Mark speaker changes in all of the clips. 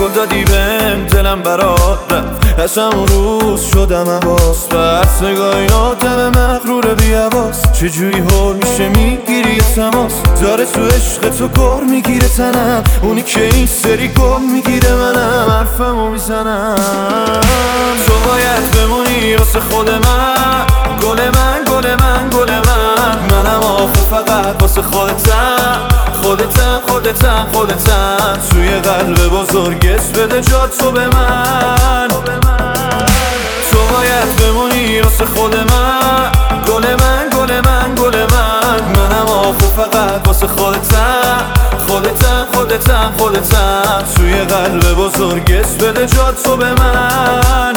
Speaker 1: گل دادی بهم دلم برات رفت، از همون روز شدم عباس. بس نگاهی دل مغرور بی‌حواس، چجوری حال میشه میگیری تماس. داره تو عشق تو کار میگیره تنم، اونی که این سری گل میگیره منم حرفمو میزنم. تو باید بمونی واسه خود من، گل من گل من گل من. منم آخه فقط واسه خودتم، خودتم خودتم خودتم. توی قلب بزرگ اسم بده جا تو به من. تو باید بمونی واسه خود من، گل من گل من گل من. منم آخه فقط واسه خودتم، خودتم خودتم خودتم. توی قلب بزرگ اسم بده جا تو به من.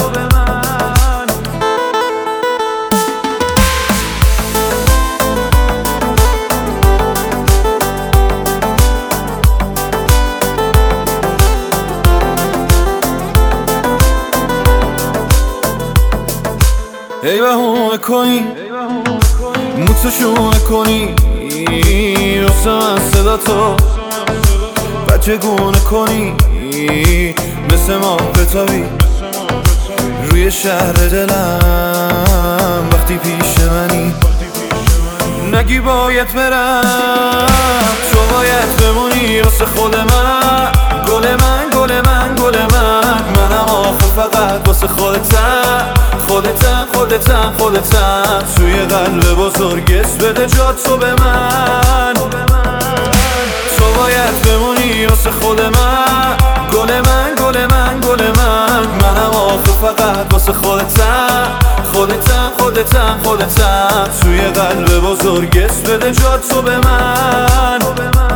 Speaker 1: ای بهونه کنی موتو شونه کنی واسه من صدا تو بچه گونه کنی، مثل ما بتابی روی شهر دلم وقتی پیش منی. نگی باید برم، تو باید بمونی واسه خود من، گل من گل من گل من. منم آخه فقط واسه خودتم، خودتم خودتم خودتم. توی قلب بزرگ اسم بده جا تو به من. تو باید بمونی واسه خود من، گل من گل من گل من. منم آخه فقط واسه خودتم، خودتم خودتم خودتم. توی قلب بزرگ اسم بده جا تو به من.